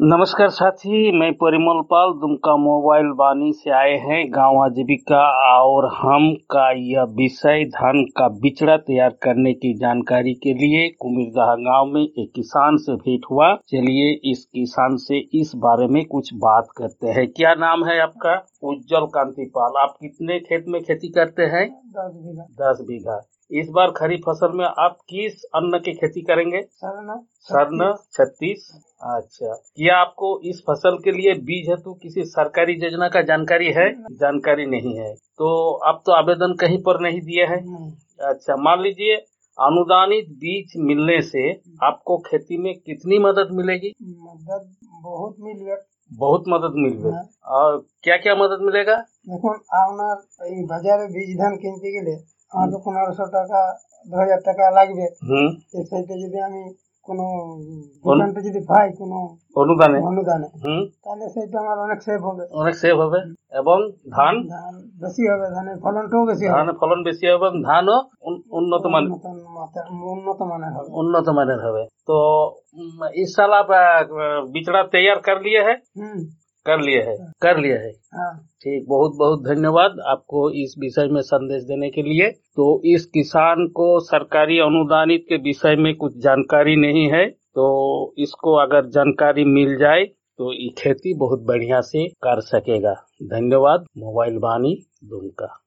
नमस्कार साथी, मैं परिमल पाल दुमका मोबाइल वाणी से आए हैं गांव आजीविका और हम का यह विषय धान का बिचड़ा तैयार करने की जानकारी के लिए कुमिरदहा गांव में एक किसान से भेंट हुआ। चलिए इस किसान से इस बारे में कुछ बात करते हैं। क्या नाम है आपका? उज्जवल कांति पाल। आप कितने खेत में खेती करते हैं? 10 बीघा। इस बार खरीफ फसल में आप किस अन्न की खेती करेंगे? सरना 36। अच्छा, क्या आपको इस फसल के लिए बीज हेतु किसी सरकारी योजना का जानकारी है? जानकारी नहीं है, तो आप तो आवेदन कहीं पर नहीं दिए हैं। अच्छा, मान लीजिए अनुदानित बीज मिलने से आपको खेती में कितनी मदद मिलेगी? मदद बहुत मिलेगा। बहुत मदद मिलेगी। और क्या क्या मदद मिलेगा? देखो আপনার এই বাজারে বীজ ধান কিনতে গেলে আমাকে 1500 টাকা 2000 টাকা লাগবে। এর সাথে যদি আমি কোনো দোকানতে যদি পাই কোনো অনুদানে তাহলে সেটা আমার অনেক সেভ হবে এবং ধান বেশি হবে, ধানের ফলনটাও বেশি হবে, এবং ধানও উন্নত মানের হবে। तो इस साल आप बिचड़ा तैयार कर लिए है? कर लिए है। ठीक, बहुत बहुत धन्यवाद आपको इस विषय में संदेश देने के लिए। तो इस किसान को सरकारी अनुदानित के विषय में कुछ जानकारी नहीं है, तो इसको अगर जानकारी मिल जाए तो ये खेती बहुत बढ़िया से कर सकेगा। धन्यवाद। मोबाइल वाणी दुमका।